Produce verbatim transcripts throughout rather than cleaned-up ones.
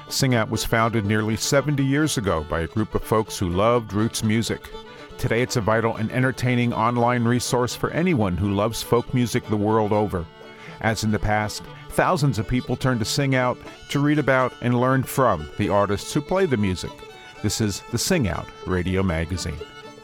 Sing Out was founded nearly seventy years ago by a group of folks who loved roots music. Today it's a vital and entertaining online resource for anyone who loves folk music the world over. As in the past, thousands of people turn to Sing Out to read about and learn from the artists who play the music. This is the Sing Out Radio Magazine.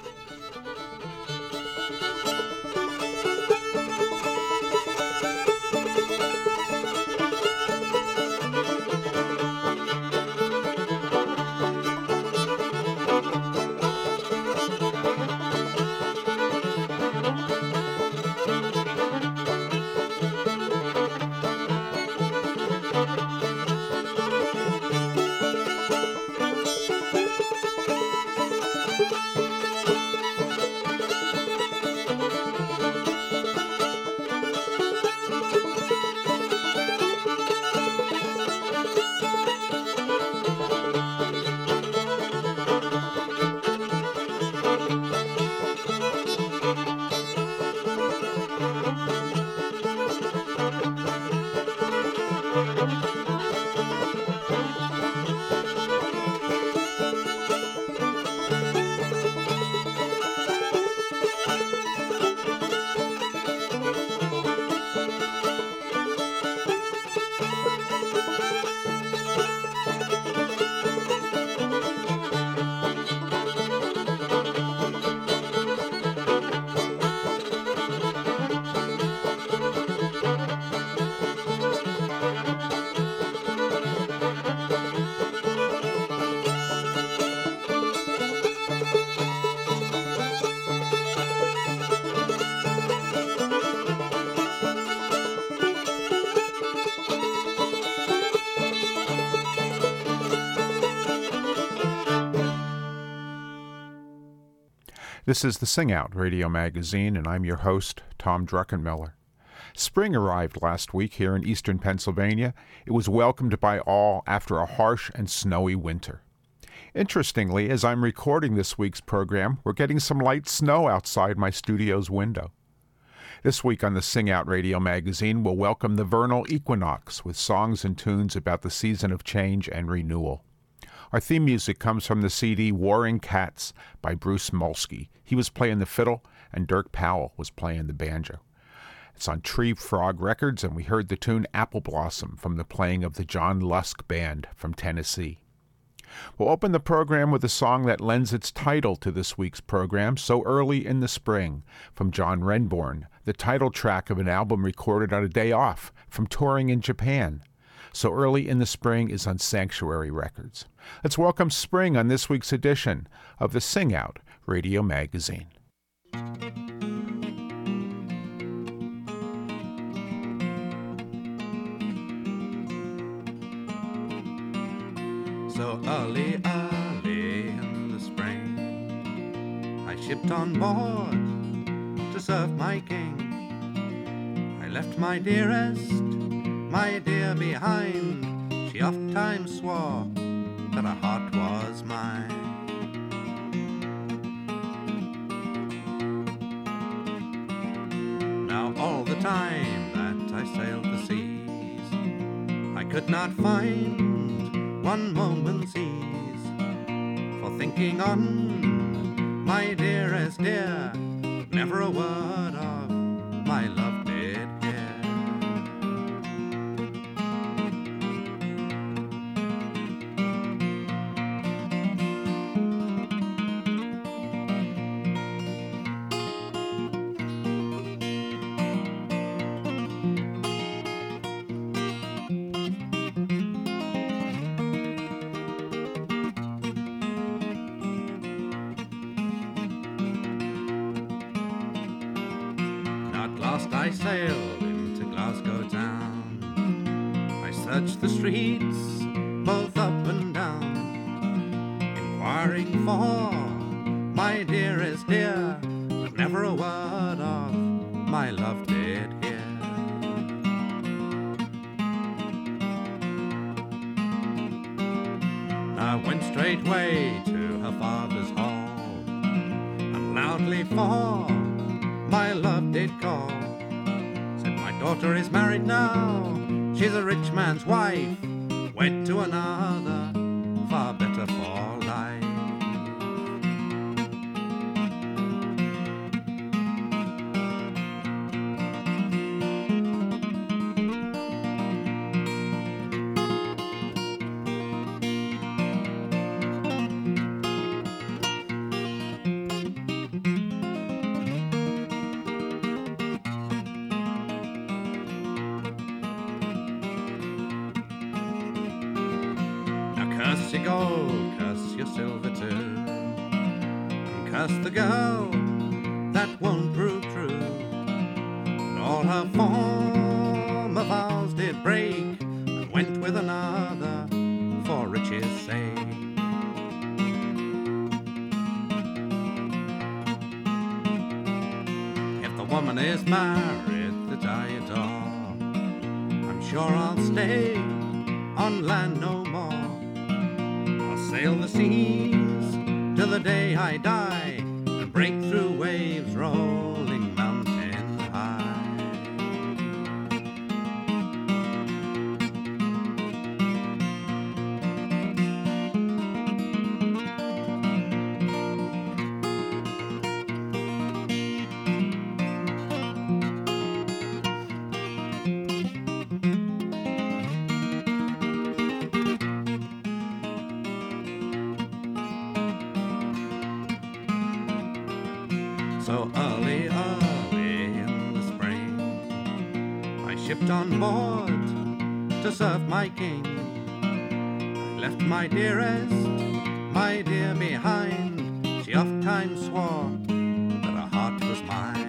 This is the Sing Out Radio Magazine, and I'm your host, Tom Druckenmiller. Spring arrived last week here in eastern Pennsylvania. It was welcomed by all after a harsh and snowy winter. Interestingly, as I'm recording this week's program, we're getting some light snow outside my studio's window. This week on the Sing Out Radio Magazine, we'll welcome the vernal equinox with songs and tunes about the season of change and renewal. Our theme music comes from the C D Warring Cats by Bruce Molsky. He was playing the fiddle, and Dirk Powell was playing the banjo. It's on Tree Frog Records, and we heard the tune Apple Blossom from the playing of the John Lusk Band from Tennessee. We'll open the program with a song that lends its title to this week's program, So Early in the Spring, from John Renbourn, the title track of an album recorded on a day off from touring in Japan. So Early in the Spring is on Sanctuary Records. Let's welcome spring on this week's edition of the Sing Out Radio Magazine. So early, early in the spring, I shipped on board to serve my king. I left my dearest, my dear behind. She oft times swore that her heart was mine. Now all the time that I sailed the seas, I could not find one moment's ease for thinking on my dearest dear. Never a word of my love did hear. I sailed into Glasgow town. I searched the streets, both up and down, inquiring for my dearest dear, but never a word of my love did hear. I went straightway to her father's hall, and loudly for my love did call. Said, my daughter is married now, she's a rich man's wife. went to another, far better for life. Curse your gold, curse your silver too, and curse the girl that won't prove true. And all her former vows did break, and went with another for riches' sake. If the woman is married that I adore, I'm sure I'll stay on land no more. Sail the seas till the day I die, and break through waves rolling mountain high. So early, early in the spring, I shipped on board to serve my king. I left my dearest, my dear behind. She oft times swore that her heart was mine.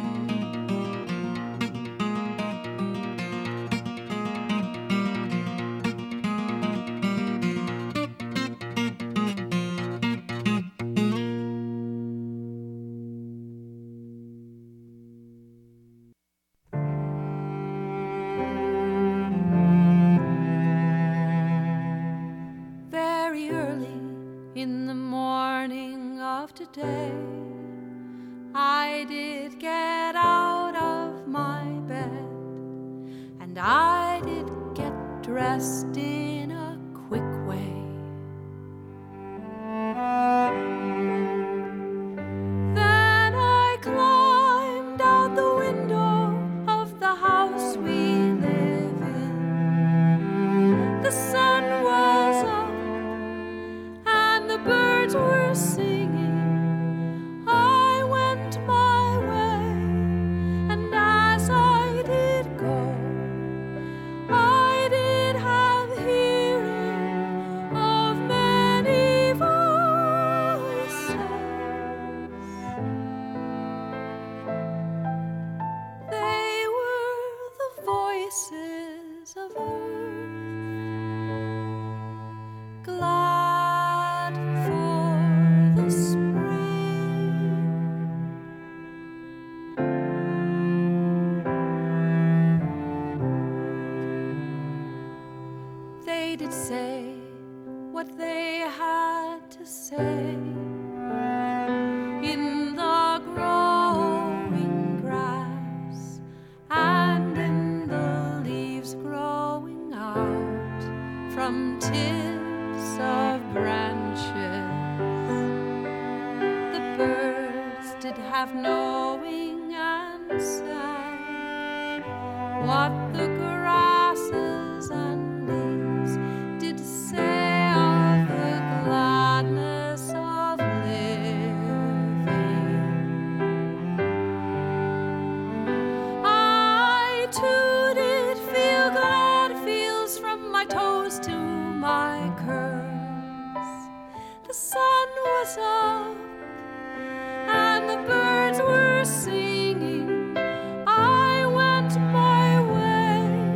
In the morning of today, I did get out of my bed, and I did get dressed in a quick way. Then I climbed out the window of the house we live in. The sun was up, the birds were singing. I went my way, and as I did go, I did have hearing of many voices. They were the voices of earth, glad for the spring. They did say what they had to say in the growing grass and in the leaves growing out from tips of branches. The birds did have knowing and sang what the grasses and leaves did say of the gladness of living. I too did feel glad feels from my toes to my curves. The sun was up and the birds were singing. I went my way,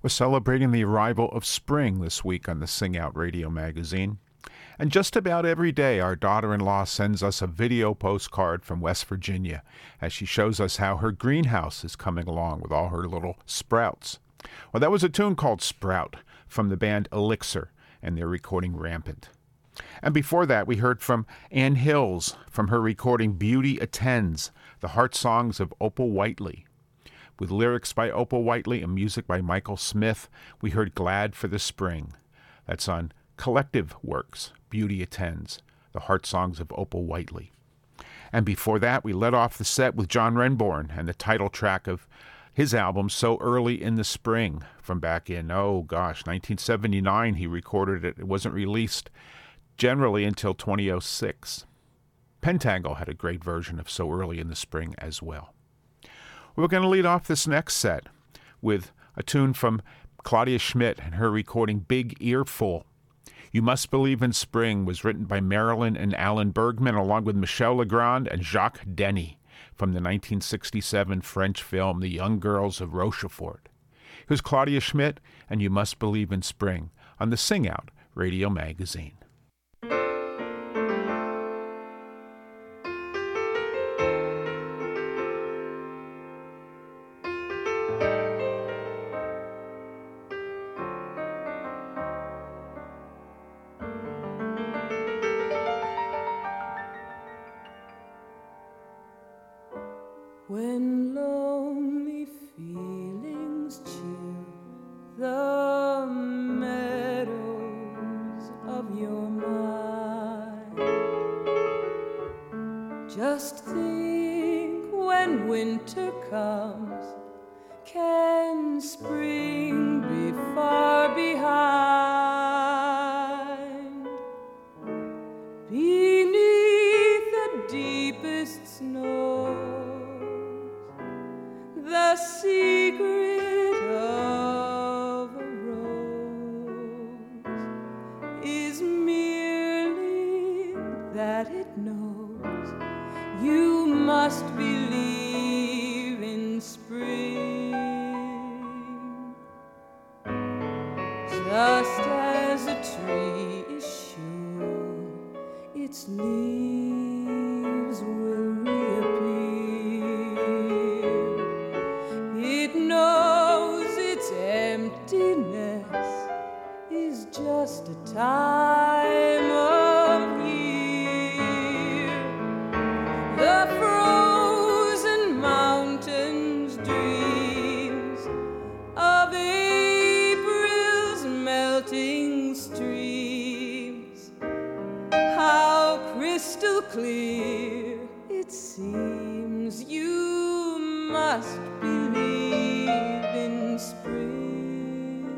We're celebrating the arrival of spring this week on the Sing Out Radio magazine. And just about every day, our daughter-in-law sends us a video postcard from West Virginia as she shows us how her greenhouse is coming along with all her little sprouts. Well, that was a tune called Sprout from the band Elixir and their recording Rampant. And before that, we heard from Ann Hills from her recording Beauty Attends, the heart songs of Opal Whiteley. With lyrics by Opal Whiteley and music by Michael Smith, we heard Glad for the Spring. That's on Collective Works, Beauty Attends, the heart songs of Opal Whiteley. And before that, we led off the set with John Renbourn and the title track of his album So Early in the Spring from back in, oh gosh, nineteen seventy-nine. He recorded it. It wasn't released generally until two thousand six. Pentangle had a great version of So Early in the Spring as well. We're going to lead off this next set with a tune from Claudia Schmidt and her recording Big Earful. You Must Believe in Spring was written by Marilyn and Alan Bergman along with Michel Legrand and Jacques Demy from the nineteen sixty-seven French film The Young Girls of Rochefort. Here's Claudia Schmidt and You Must Believe in Spring on the Sing Out Radio magazine. When lonely feelings chill the meadows of your mind, just think when winter comes, can spring be far behind? Beneath the deepest snow, the secret of a rose is merely that it knows you must believe in spring. Just as a tree is sure its leaves will reappear, it knows its emptiness is just a time of year. The frozen mountains dreams of April's melting streams. How crystal clear it seems you must believe in spring.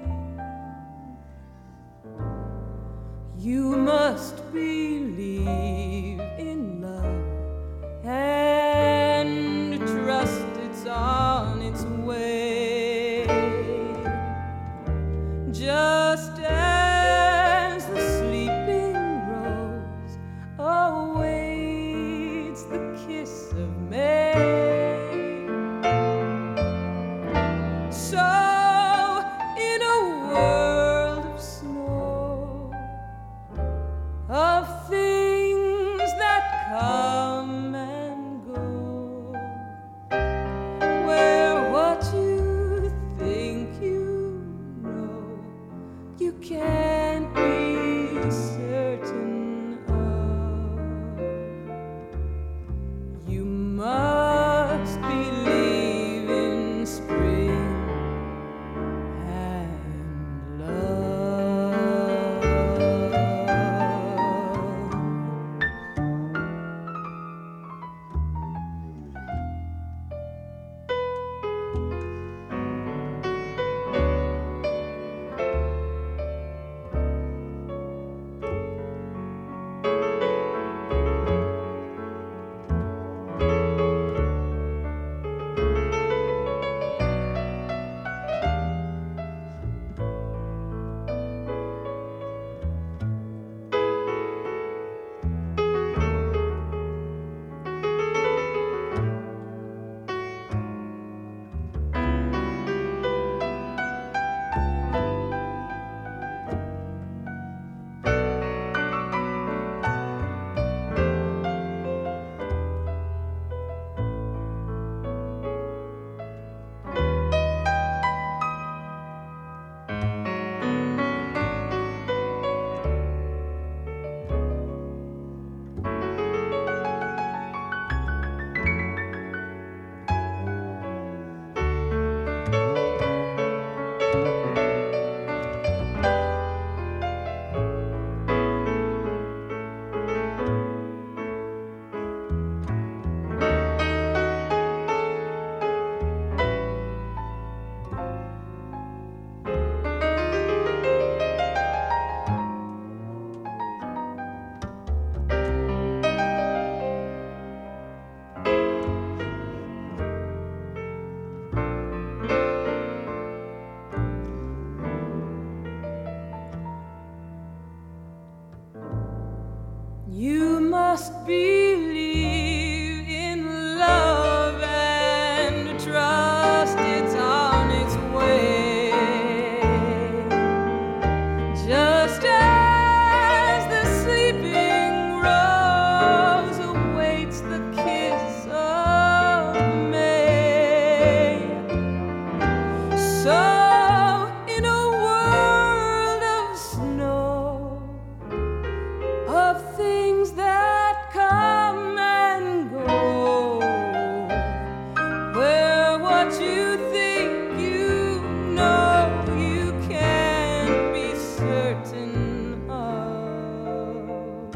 You must believe in love and trust it's on its way. Just as the sleeping rose awaits the kiss of May, must believe in love and trust it's on its way. Just as the sleeping rose awaits the kiss of May, so in a world of snow, of things that come and go, where what you think you know you can't be certain of,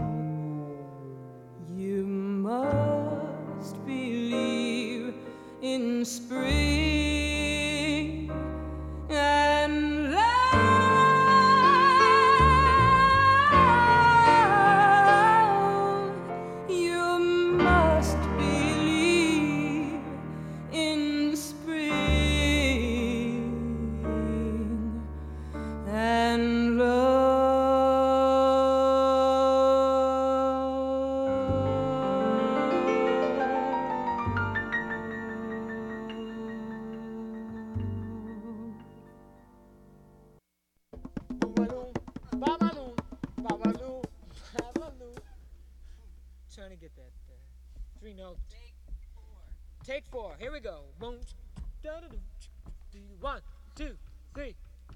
you must believe in spring and love. You must believe in spring and love. Boogaloo, babaloo, babaloo, babaloo. Trying to get that uh, three note. Take four. Take four. Here we go. One, da-da-doo, one, two, three.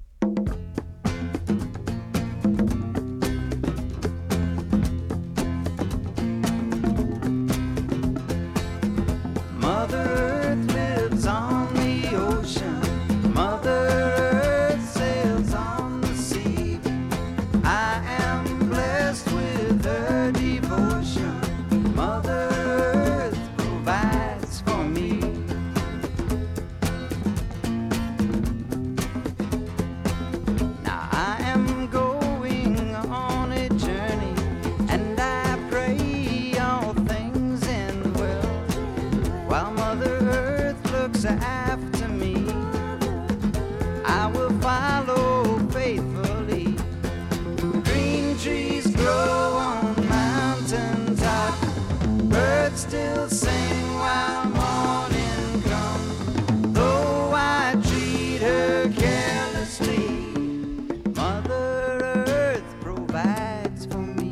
Mother Earth lives on the ocean. Mother Earth sails on the sea. I am blessed with her devotion. Mother Earth provides for me. Now I am going on a journey, and I pray all things end well, while Mother Earth looks after me. I will follow faithfully. Green trees grow on mountain top. Birds still sing while morning comes. Though I treat her carelessly, Mother Earth provides for me.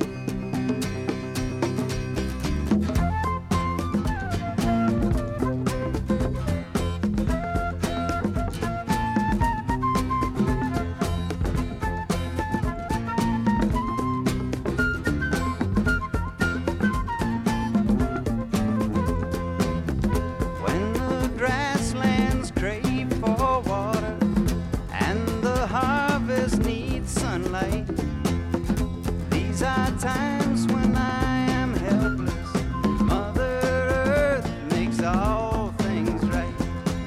When the grasslands crave for water and the harvest needs sunlight, these are times when I am helpless. Mother Earth makes all things right.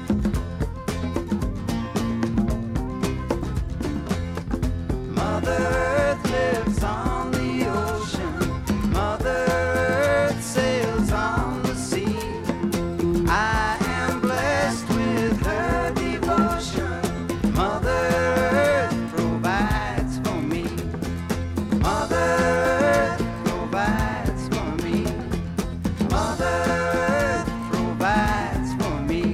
Mother Earth lives on the ocean. Mother Earth sails on the sea. I am blessed with her devotion. Mother Earth provides for me. Mother Earth provides for me. Mother Earth provides for me.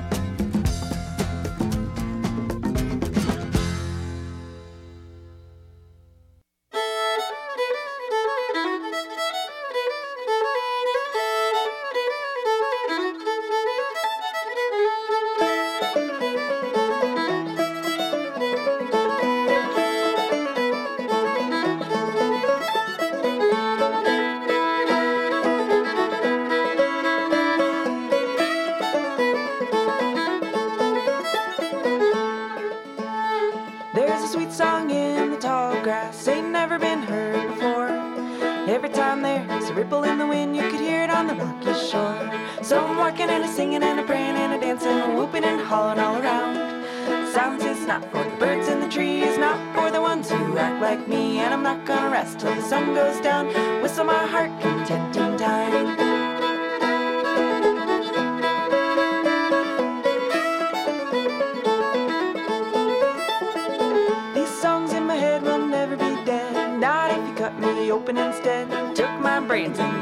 There's a sweet song in the tall grass, ain't never been heard before. Every time there's a ripple in the wind, you could hear it on the rocky shore. So I'm walking and a singing and a praying and a dancing, a whooping and hollering all around. Sounds is not for the birds in the trees, not for the ones who act like me. And I'm not gonna rest till the sun goes down, whistle my heart contenting time. open instead. Took my brains and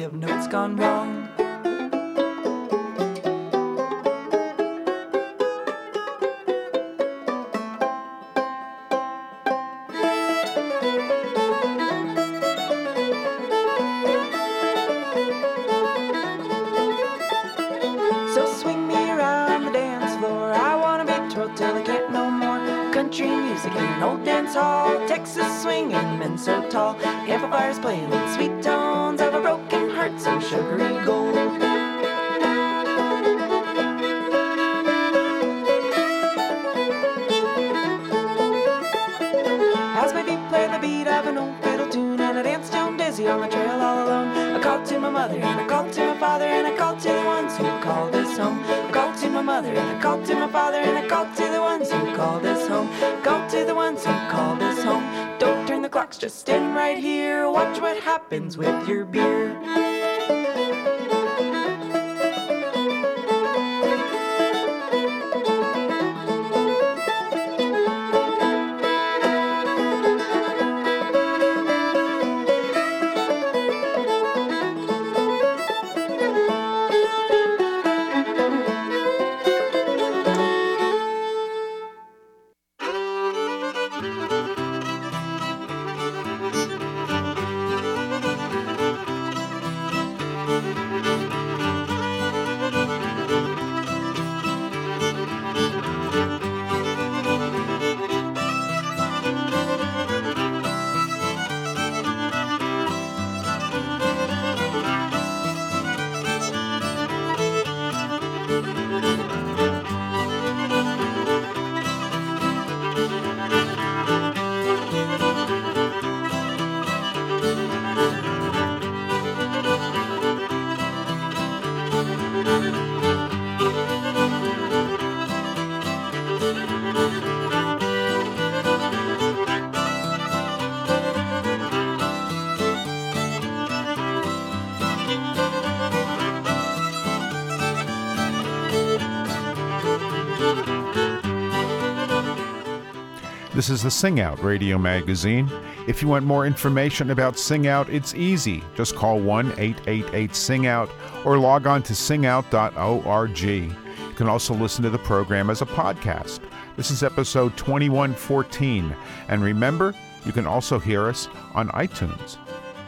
of notes gone wrong. So swing me around the dance floor. I wanna be twirled till I can't no more. Country music in an old dance hall. Texas swing and men so tall. Amplifiers playing the sweet tones of a broken heart, so sugary gold. As my feet play the beat of an old fiddle tune, and I dance down dizzy on the trail all alone. I called to my mother, and I called to my father, and I called to the ones who called us home. I called to my mother, and I called to my father, and I called to the ones who called us home. Called to the ones who called us home. Don't turn the clocks, just stand right here. Watch what happens with your beer. This is the Sing Out Radio Magazine. If you want more information about Sing Out, it's easy. Just call one eight eight eight sing out or log on to sing out dot org. You can also listen to the program as a podcast. This is episode twenty-one fourteen. And remember, you can also hear us on iTunes.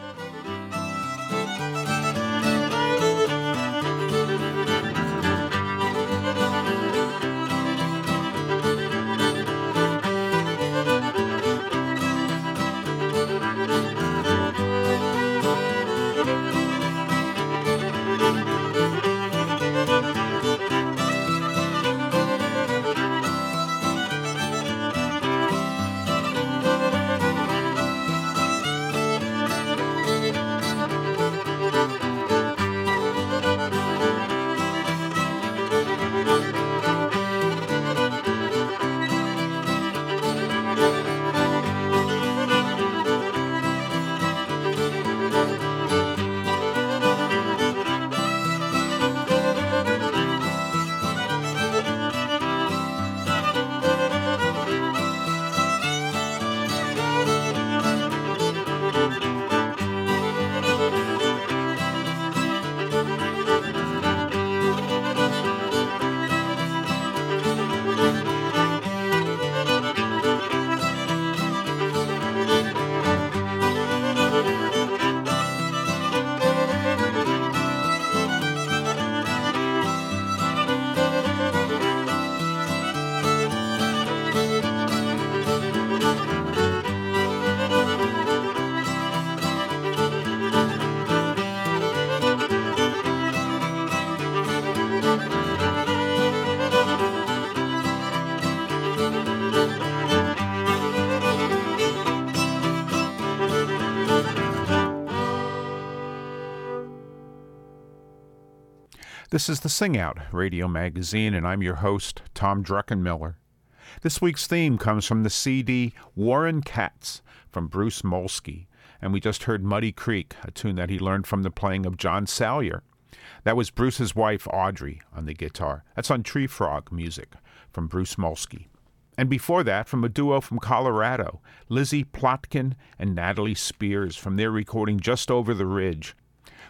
This is the Sing Out Radio Magazine, and I'm your host, Tom Druckenmiller. This week's theme comes from the C D Warren Cats from Bruce Molsky, and we just heard Muddy Creek, a tune that he learned from the playing of John Salyer. That was Bruce's wife, Audrey, on the guitar. That's on Tree Frog music from Bruce Molsky. And before that, from a duo from Colorado, Lizzie Plotkin and Natalie Spears, from their recording Just Over the Ridge.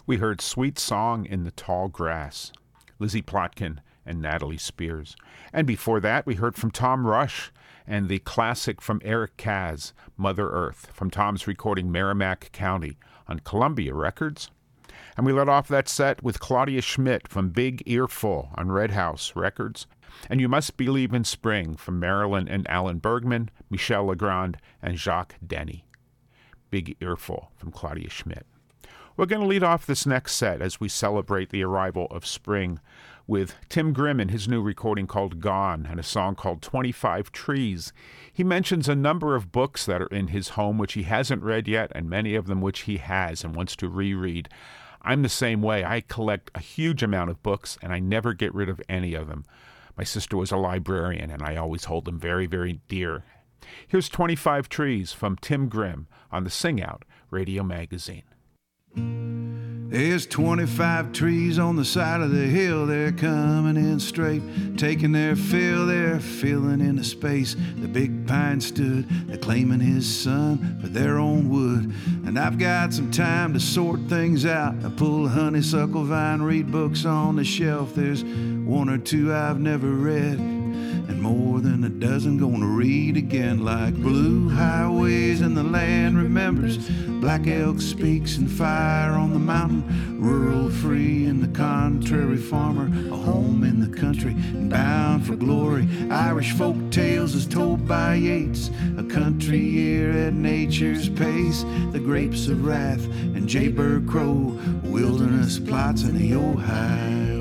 We heard Sweet Song in the Tall Grass, Lizzie Plotkin and Natalie Spears. And before that, we heard from Tom Rush and the classic from Eric Kaz, Mother Earth, from Tom's recording Merrimack County on Columbia Records. And we let off that set with Claudia Schmidt from Big Earful on Red House Records, and You Must Believe in Spring from Marilyn and Alan Bergman, Michel Legrand, and Jacques Denny. Big Earful from Claudia Schmidt. We're going to lead off this next set as we celebrate the arrival of spring with Tim Grimm and his new recording called Gone and a song called twenty-five Trees. He mentions a number of books that are in his home which he hasn't read yet, and many of them which he has and wants to reread. I'm the same way. I collect a huge amount of books, and I never get rid of any of them. My sister was a librarian, and I always hold them very, very dear. Here's twenty-five Trees from Tim Grimm on the Sing Out Radio Magazine. There's twenty-five trees on the side of the hill. They're coming in straight, taking their fill. They're filling in the space. The big pine stood, they're claiming his son for their own wood. And I've got some time to sort things out. I pull a honeysuckle vine, read books on the shelf. There's one or two I've never read, and more than a dozen gonna read again, like Blue Highways and the Land Remembers, Black Elk Speaks and Fire on the Mountain, Rural Free and the Contrary Farmer, A Home in the Country and Bound for Glory, Irish Folk Tales as told by Yeats, A Country Year at Nature's Pace, The Grapes of Wrath and Jayber Crow, Wilderness Plots in the Ohio.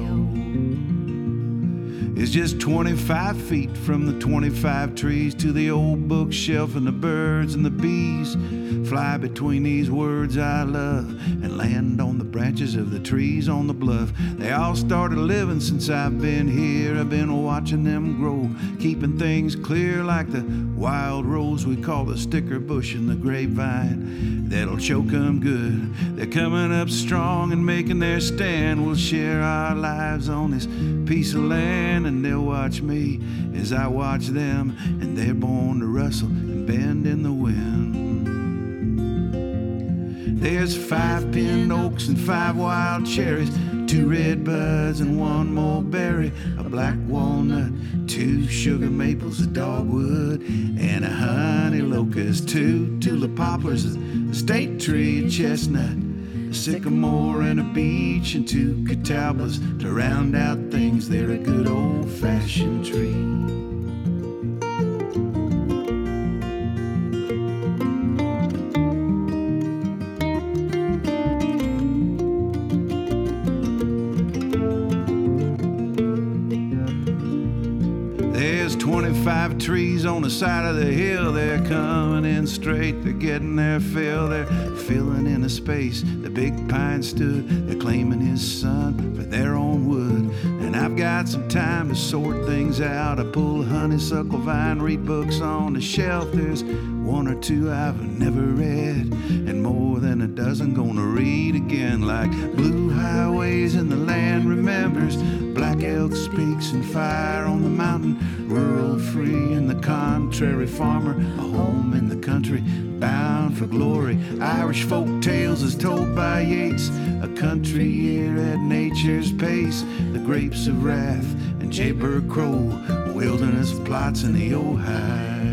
It's just twenty-five feet from the twenty-five trees to the old bookshelf, and the birds and the bees fly between these words I love and land on the branches of the trees on the bluff. They all started living since I've been here. I've been watching them grow, keeping things clear like the wild rose we call the sticker bush and the grapevine that'll choke them good. They're coming up strong and making their stand. We'll share our lives on this piece of land, and they'll watch me as I watch them, and they're born to rustle and bend in the wind. There's five pin oaks and five wild cherries, two red buds and one mulberry, a black walnut, two sugar maples, a dogwood, and a honey locust, two tulip poplars, a state tree, a chestnut, a sycamore and a beech, and two catalpas to round out things. They're a good old-fashioned tree. twenty-five trees on the side of the hill. They're coming in straight, they're getting their fill. They're filling in a space. The big pine stood, they're claiming his son for their own wood. And I've got some time to sort things out. I pull a honeysuckle vine, read books on the shelf. There's one or two I've never read, and more than a dozen gonna read again, like Blue Highways and the Land Remembers, Black Elk Speaks and Fire on the Mountain, Rural Free and the Contrary Farmer, A Home in the Country, Bound for Glory, Irish Folk Tales as told by Yeats, A Country Year at Nature's Pace, The Grapes of Wrath and Jayber Crow, Wilderness Plots in the Ohio.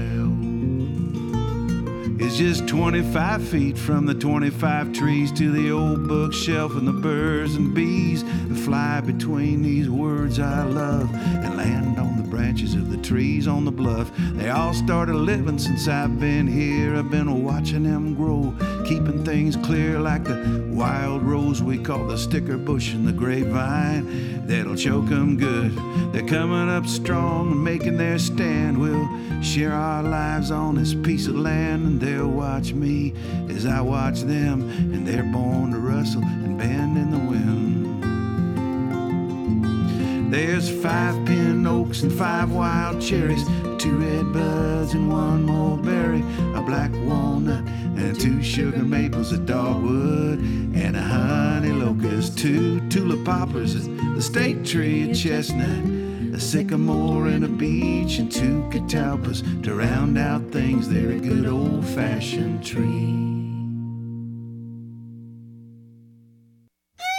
It's just twenty-five feet from the twenty-five trees to the old bookshelf, and the birds and bees that fly between these words I love and land on the branches of the trees on the bluff. They all started living since I've been here. I've been watching them grow, keeping things clear like the wild rose we call the sticker bush and the grapevine that'll choke them good. They're coming up strong and making their stand. We'll share our lives on this piece of land, and they'll watch me as I watch them, and they're born to rustle and bend in the wind. There's five pin oaks and five wild cherries, two red buds and one mulberry, a black walnut and two sugar maples, a dogwood and a honey locust, two tulip poplars, the state tree, a chestnut, a sycamore and a beech, and two catalpas to round out things. They're a good old-fashioned tree.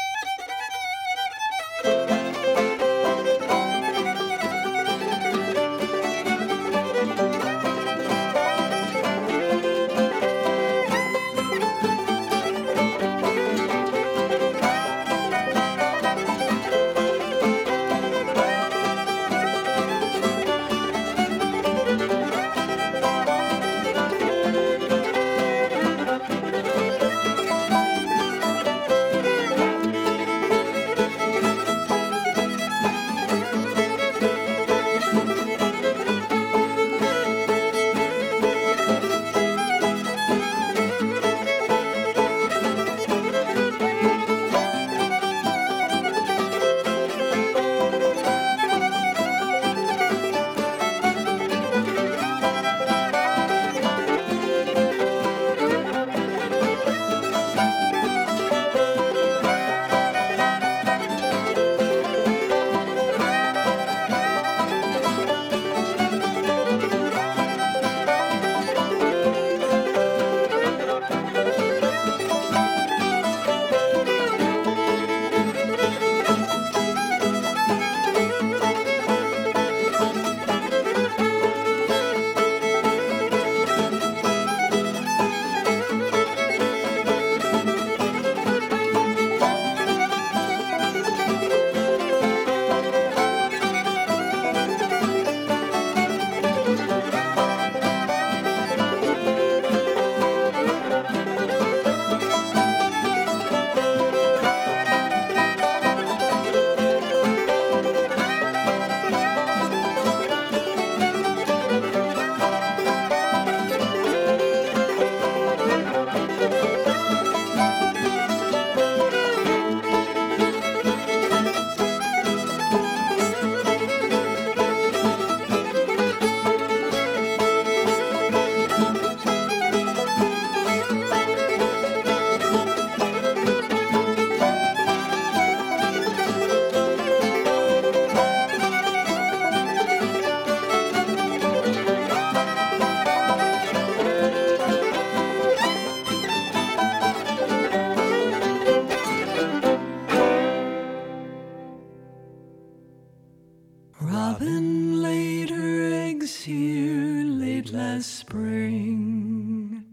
as spring.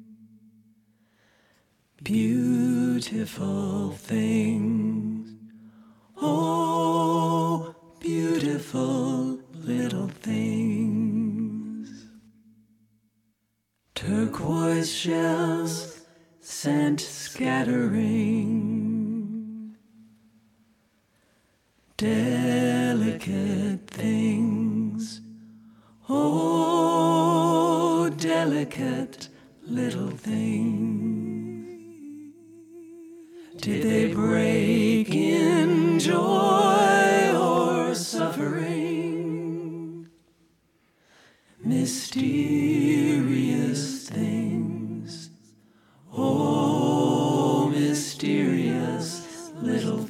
Beautiful things, oh, beautiful little things. Turquoise shells scent scattering, delicate things, oh, delicate little things. Did they break in joy or suffering? Mysterious things, oh, mysterious little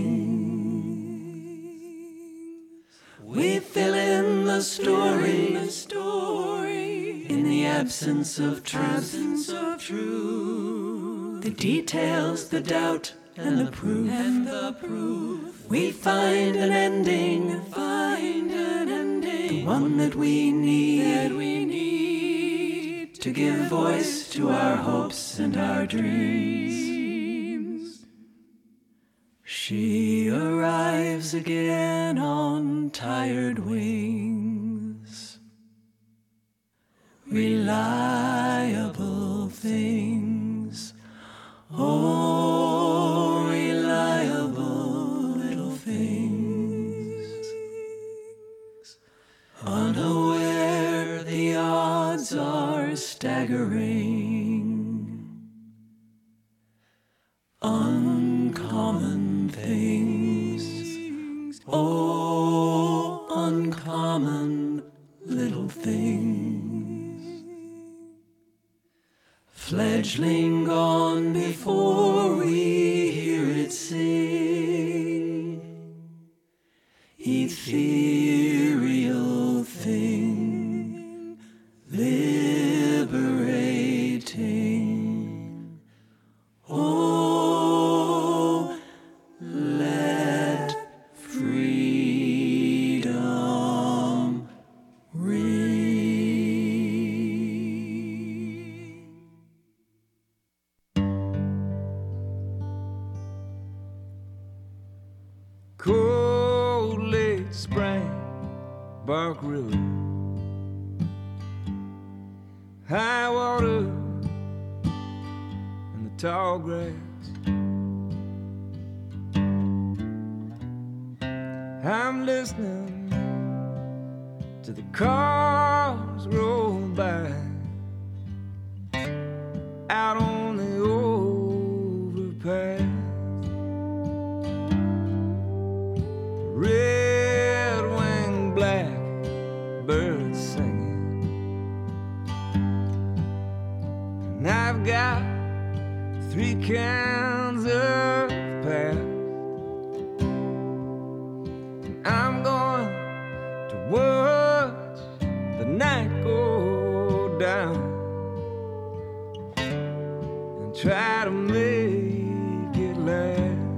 things. We fill in the story, the story in the absence of truth, absence of truth. The details, the doubt, and the proof, and the proof. We find an ending, find an ending, the one that we need, that we need to give voice to our hopes and our dreams. She arrives again on tired wings. Reliable things, oh, reliable little things. Unaware the odds are staggering. Uncommon things, oh, uncommon little things. Fledgling gone before we hear it sing. Ethereal thing, liberating. Oh, let freedom ring. Cold late spring, Bark River, high water and the tall grass. I'm listening to the cars roll by out on the overpass. Red-winged blackbirds singing, and I've got three cans of past. And I'm going to watch the night go down and try to make it last.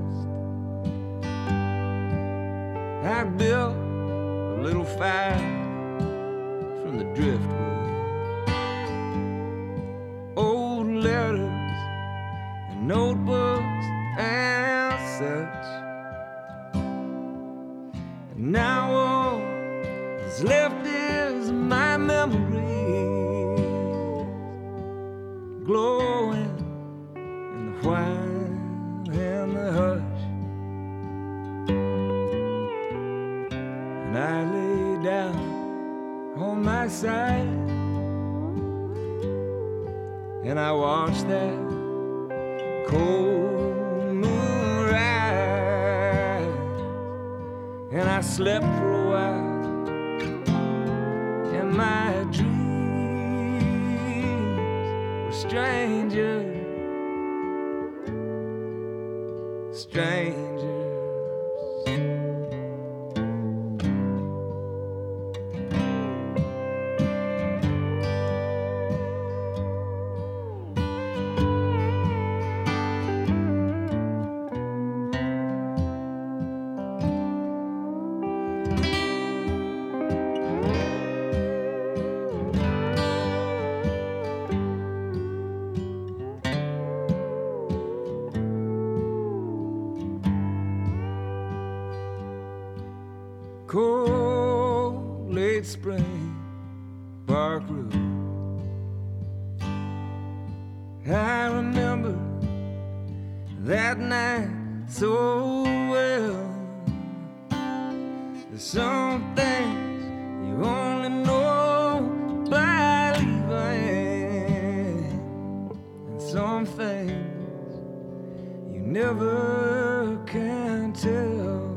I built a little fire from the driftwood, old letters and notebooks and such. And now all that's left is my memories, glowing in the white and the hush. And I lay down on my side and I watched that cold moon rise, and I slept for a while, and my dreams were strangers, strangers. cold late spring bark river. I remember that night so well. There's some things you only know by leaving, and some things you never can tell.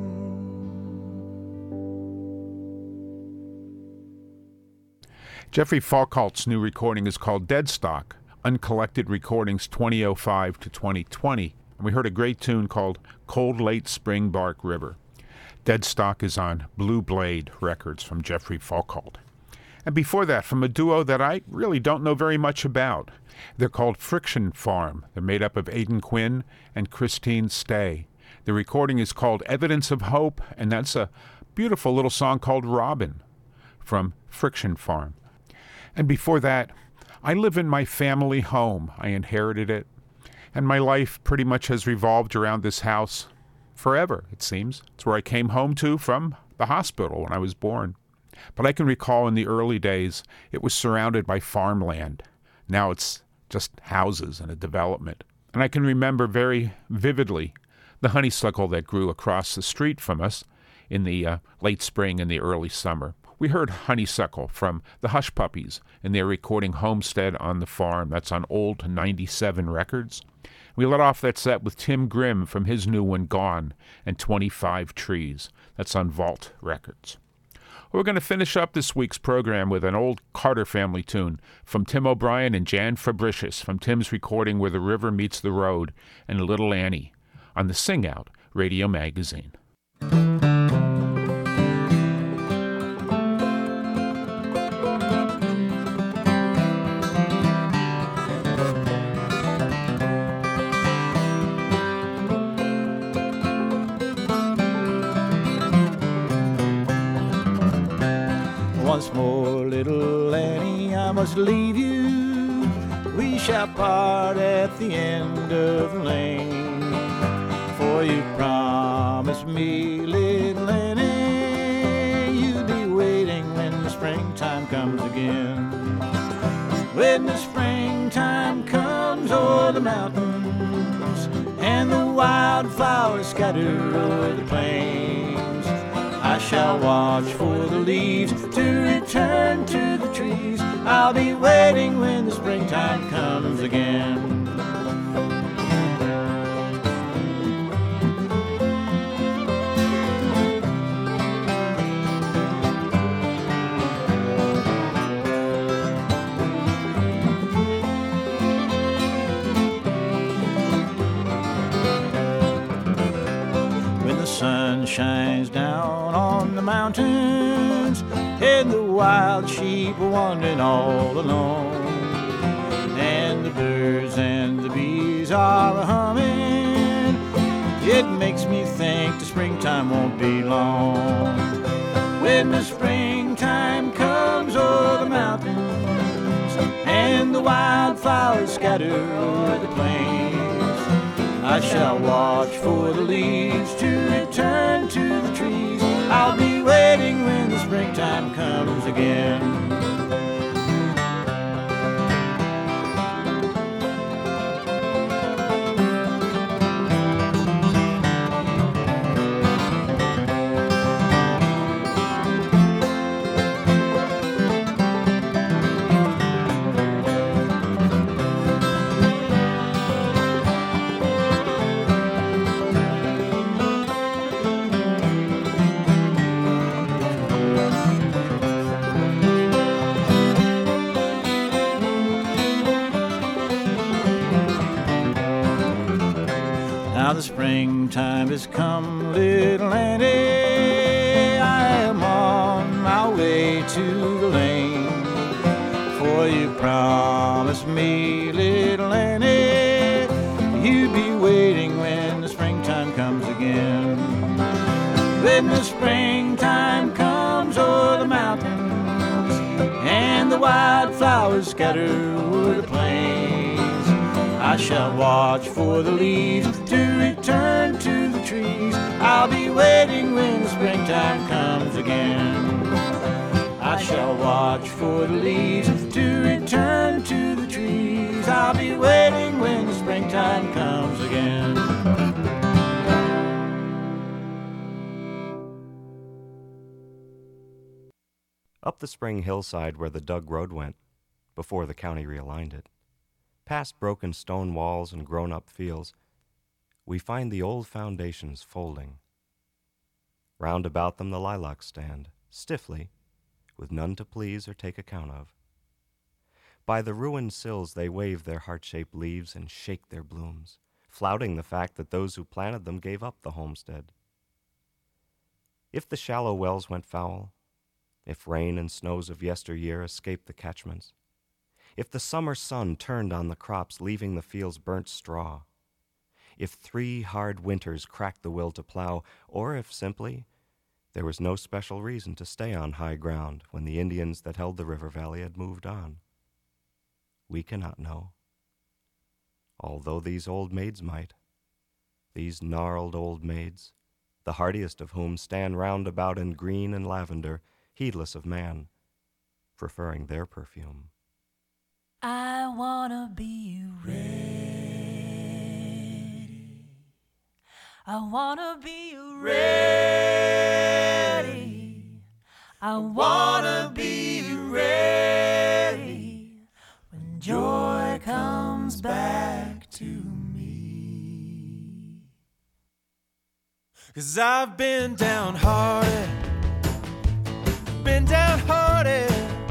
Jeffrey Falkhalt's new recording is called Deadstock, Uncollected Recordings twenty oh five to twenty twenty. And we heard a great tune called Cold Late Spring Bark River. Deadstock is on Blue Blade Records from Jeffrey Falkhalt. And before that, from a duo that I really don't know very much about. They're called Friction Farm. They're made up of Aidan Quinn and Christine Stay. The recording is called Evidence of Hope, and that's a beautiful little song called Robin from Friction Farm. And before that, I live in my family home. I inherited it, and my life pretty much has revolved around this house forever, it seems. It's where I came home to from the hospital when I was born. But I can recall in the early days, it was surrounded by farmland. Now it's just houses and a development. And I can remember very vividly the honeysuckle that grew across the street from us in the uh, late spring and the early summer. We heard Honeysuckle from the Hush Puppies in their recording Homestead on the Farm. That's on old ninety-seven records. We let off that set with Tim Grimm from his new one, Gone, and twenty-five Trees. That's on Vault Records. We're going to finish up this week's program with an old Carter family tune from Tim O'Brien and Jan Fabricius from Tim's recording Where the River Meets the Road and Little Annie on the Sing Out Radio Magazine. Once more, little Annie, I must leave you. We shall part at the end of the lane. For you promised me, little Annie, you'll be waiting when the springtime comes again. When the springtime comes o'er the mountains and the wildflowers scatter over the plains, I shall watch for the leaves to return to the trees. I'll be waiting when the springtime comes again. When the sun shines down on the mountains and the wild sheep wandering all alone, and the birds and the bees are humming, it makes me think the springtime won't be long. When the springtime comes o'er the mountains and the wildflowers scatter over the plains, I shall watch for the leaves to return to the trees. I'll be waiting when the springtime comes again. Now the springtime has come, little Annie, I am on my way to the lane. For you promised me, little Annie, you'd be waiting when the springtime comes again. When the springtime comes o'er the mountains and the wildflowers scatter over the plains, I shall watch for the leaves to return to the trees. I'll be waiting when the springtime comes shall watch for the leaves to return to the trees. I'll be waiting when the springtime comes again. Up the spring hillside where the dug road went, before the county realigned it, past broken stone walls and grown-up fields, we find the old foundations folding. Round about them the lilacs stand, stiffly, with none to please or take account of. By the ruined sills they wave their heart-shaped leaves and shake their blooms, flouting the fact that those who planted them gave up the homestead. If the shallow wells went foul, if rain and snows of yesteryear escaped the catchments, if the summer sun turned on the crops, leaving the fields burnt straw, if three hard winters cracked the will to plow, or if simply there was no special reason to stay on high ground when the Indians that held the river valley had moved on, we cannot know. Although these old maids might, these gnarled old maids, the hardiest of whom stand round about in green and lavender, heedless of man, preferring their perfume. I wanna be ready. I wanna be ready. I wanna be ready when joy comes back to me. 'Cause I've been downhearted, been downhearted,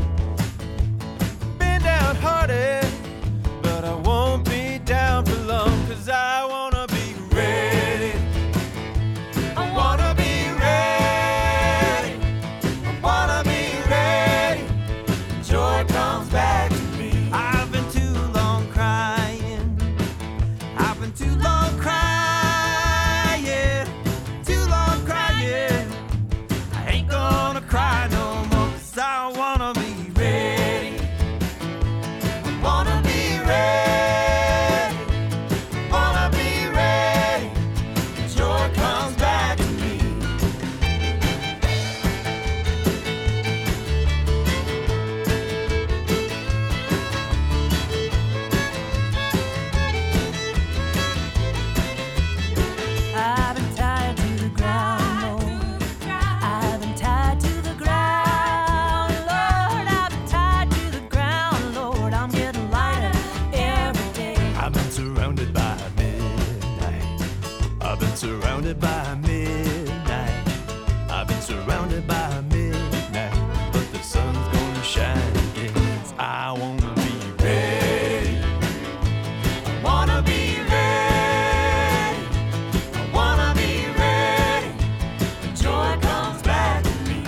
been downhearted, but I won't be down for long, 'cause I wanna be ready. I wanna be ready. I wanna be ready. Joy comes back to me. I've been too long crying. I've been too long crying. Too long crying. I ain't gonna cry no more, 'cause I wanna be ready. I wanna be ready. Wanna be ready. Joy comes back to me. I've been tied to the ground, Lord. I've been tied to the ground, Lord. I've been tied to the ground, Lord. I'm getting lighter every day. I've been surrounded by midnight. I've been surrounded by midnight. I've been surrounded by midnight. But the sun's gonna shine again. 'Cause I wanna be ready. I wanna be ready. I wanna be ready. Joy comes back to me.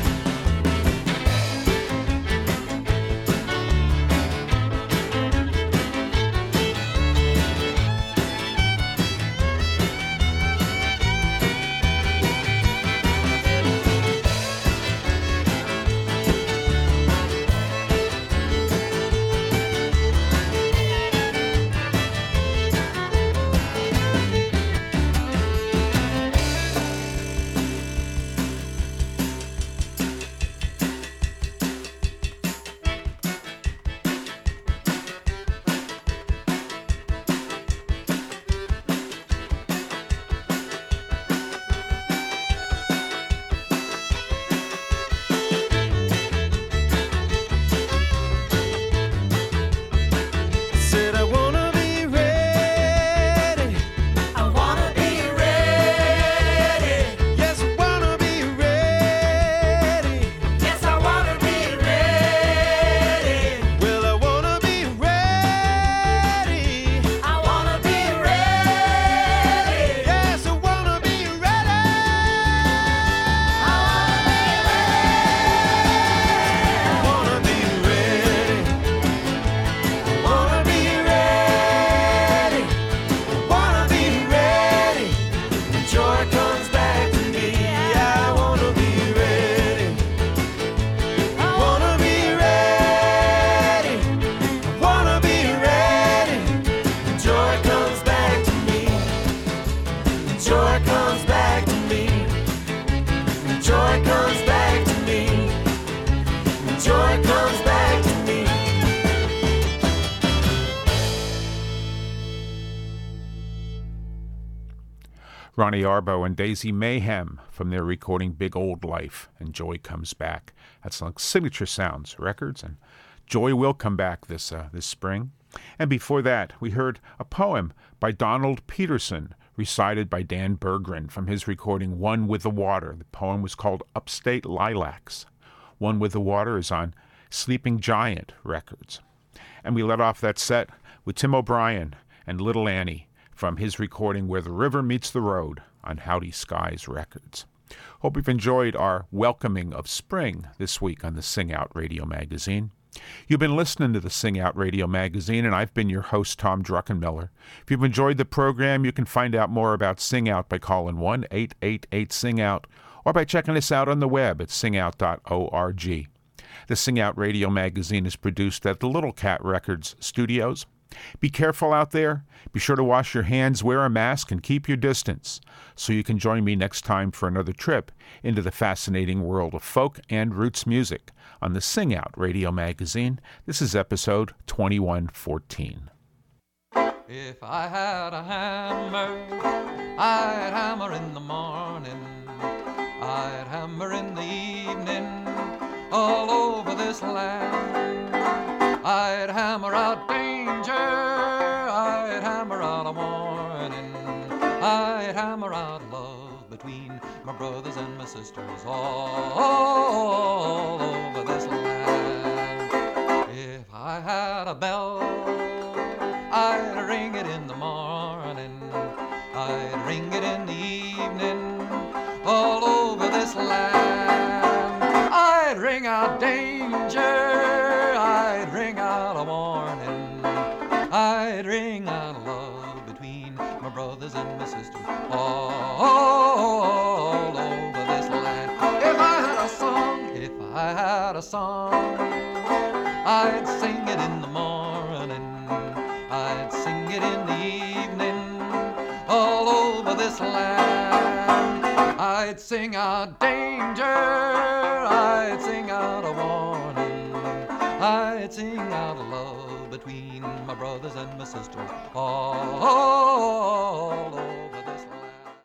Said I wanna be ready. I wanna be ready. Yes, I wanna be ready. Yes, I wanna be ready. Well, I wanna be ready. I wanna be ready. Yes, I wanna be ready. I wanna be ready. Wanna be ready. Wanna be ready. When joy comes back to me, I wanna be ready. Wanna be ready. Wanna be ready. When joy comes back to me. When joy comes back to me. When joy comes back to me. When Ronnie Arbo and Daisy Mayhem from their recording Big Old Life and Joy Comes Back. That's like Signature Sounds Records, and Joy will come back this uh, this spring. And before that, we heard a poem by Donald Peterson, recited by Dan Berggren from his recording One with the Water. The poem was called Upstate Lilacs. One with the Water is on Sleeping Giant Records. And we let off that set with Tim O'Brien and Little Annie from his recording Where the River Meets the Road on Howdy Skies Records. Hope you've enjoyed our welcoming of spring this week on the Sing Out Radio Magazine. You've been listening to the Sing Out Radio Magazine, and I've been your host, Tom Druckenmiller. If you've enjoyed the program, you can find out more about Sing Out by calling one eight eight eight sing out or by checking us out on the web at sing out dot org. The Sing Out Radio Magazine is produced at the Little Cat Records studios. Be careful out there. Be sure to wash your hands, wear a mask, and keep your distance so you can join me next time for another trip into the fascinating world of folk and roots music on the Sing Out Radio Magazine. This is episode twenty-one fourteen. If I had a hammer, I'd hammer in the morning, I'd hammer in the evening, all over this land. I'd hammer out danger, I'd hammer out a warning, I'd hammer out love between my brothers and my sisters all, all over this land. If I had a bell, I'd ring it in the morning, I'd ring it in the evening, all over this land. I'd ring out danger, I'd ring out a warning, I'd ring out love between my brothers and my sisters all, all over this land. If I had a song, if I had a song, I'd sing it in the morning, I'd sing it in the evening, all over this land. I'd sing out danger, I'd sing out a warning, I'd sing out love between my brothers and my sisters all, all over this land.